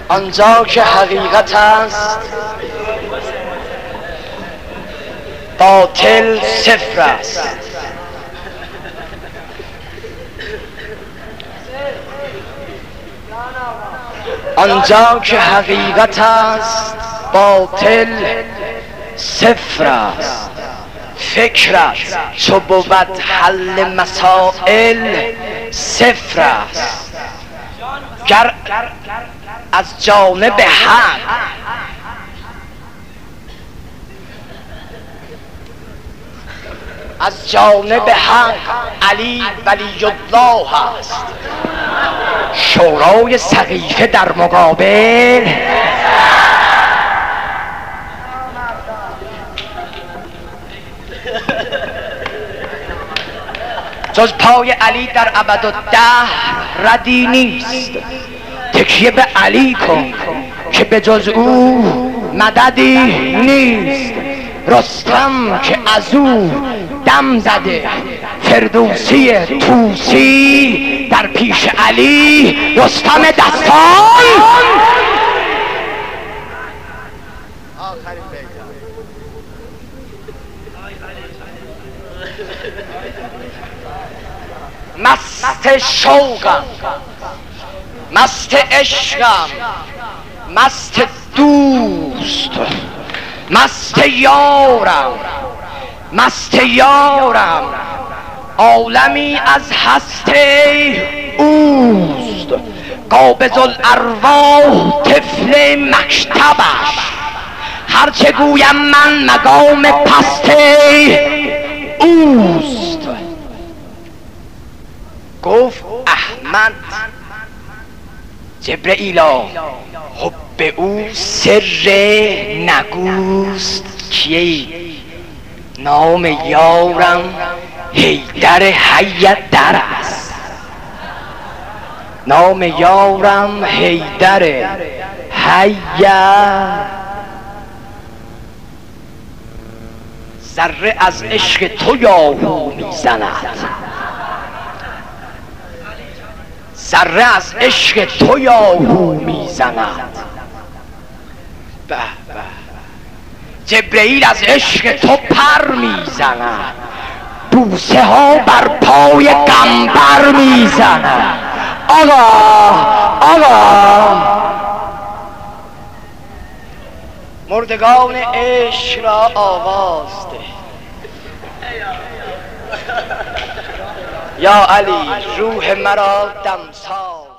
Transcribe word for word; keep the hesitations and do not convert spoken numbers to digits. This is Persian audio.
آنجا که حقیقت است باطل صفر است. آنجا که حقیقت است باطل صفر است. فکرت چو بود حل مسائل صفر است. گر از جانب حق از جانب حق علی ولی الله است. شورای سقیفه در مقابل جز پای علی در ابدالدهر ردی نیست. تکیه به علی کن که به جز او مددی نیست. رستم که از او دم زده فردوسی طوسی در پیش علی رستم دستان. مست شوقم، مست عشقم، مست دوست، مست یارم، مست یارم، عالمی از هست اوست. قابض الارواح طفل مکتبش، هرچه گویم من مقام پست اوست. گفت احمد جبرئیلا حب او سر نگوست کیه؟ نام یارم حیدر حی در است. نام یارم حیدر حی. ذره از عشق تو یاهو میزند، ذره از عشق تو یاهو میزند. به به جبرئیل از عشق تو پر میزند، بوسه ها بر پای قنبر میزند. آقا آقا مردگان عشق را آواز ده. یا علی روح مرا دمساز.